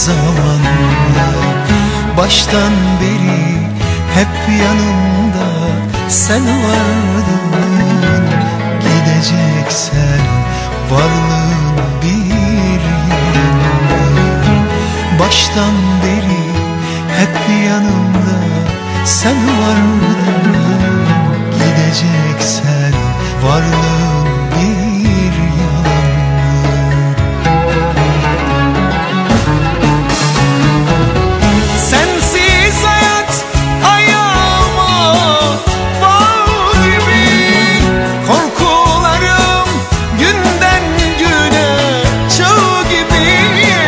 zamanla. Baştan beri hep yanımda sen vardın. Gideceksen varlığın bir yanımda. Baştan beri hep yanımda sen vardın. Gideceksen varlığın bir yalan mı? Sensiz hayat ayağıma bağ gibi. Korkularım günden güne çığ gibi.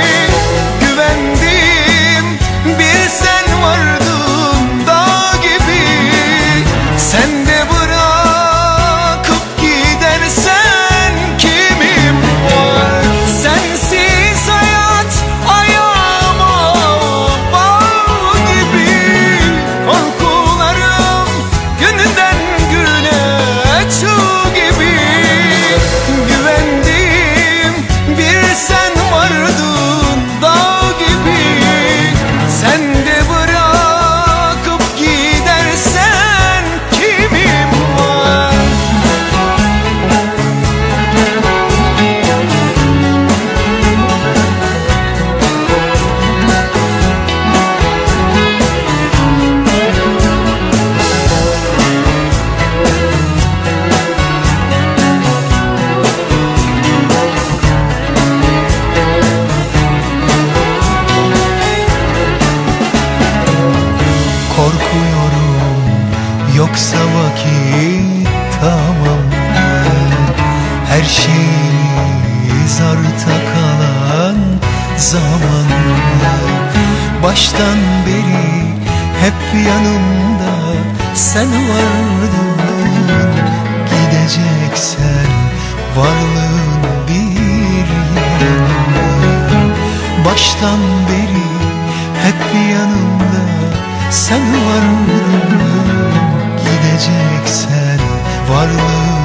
Güvendim bir sen vardın dağ gibi. Sen de bırakıp gidersen kimim var? Sensiz hayat ayağıma bağ gibi. Korkularım günden güne çığ gibi. Güvendim bir sen vardın dağ gibi. Sen de bırakıp gidersen kimim var? Korkuyorum yoksa vakit tamam mı? Her şeyimiz arta kalan zamanla. Baştan beri hep yanımda sen vardın. Gideceksen varlığın bir yanımda. Baştan beri hep yanımda sen vardın. Gideceksen varlığın